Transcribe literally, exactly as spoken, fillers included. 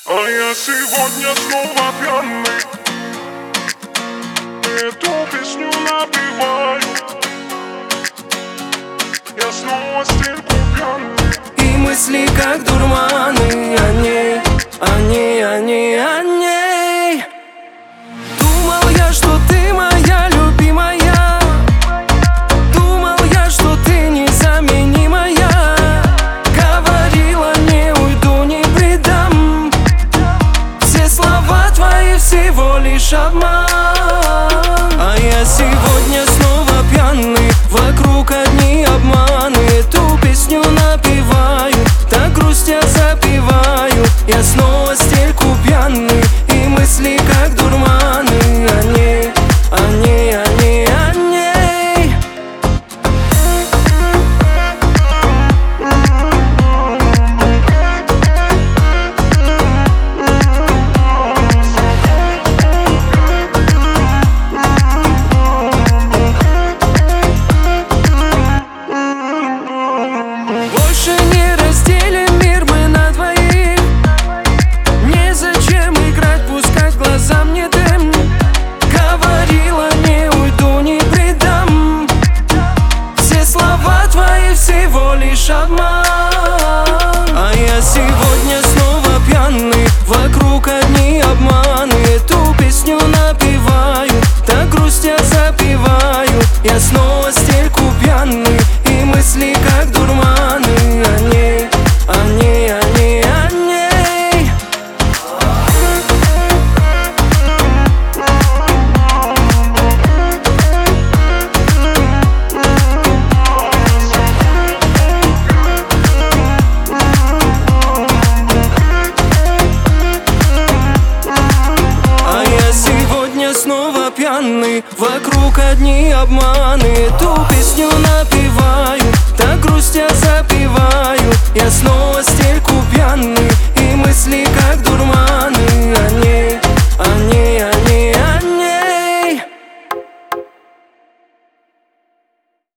А я сегодня снова пьяный, эту песню напеваю. Я снова стельку пьяный, и мысли как дурманы о ней, о ней, о ней, о ней. Думал я, что ты моя любимая, думал я, что ты незаменимая. Говорила, не уйду, не предам, все слова твои всего лишь обман. А я сегодня снова пьяный, вокруг одни обманы. Эту песню напеваю, так грустя запиваю. Я снова стельку пьяный, и мысли как дурманы о ней, о ней, о ней, о ней. Больше не разделим мир мы на двоих, незачем играть, пускать глаза мне дым. Говорила, не уйду, не предам, все слова твои всего лишь обман. А я сегодня снова пьяный, вокруг одни обманы. Эту песню напеваю, так грустя запиваю. Я снова стельку пьяный, и мысли как дурманы о ней, о ней, о ней, о ней. А я сегодня снова пьяный, вокруг одни обманы. Эту песню напеваю, так грустя запиваю. Я снова стельку пьяный,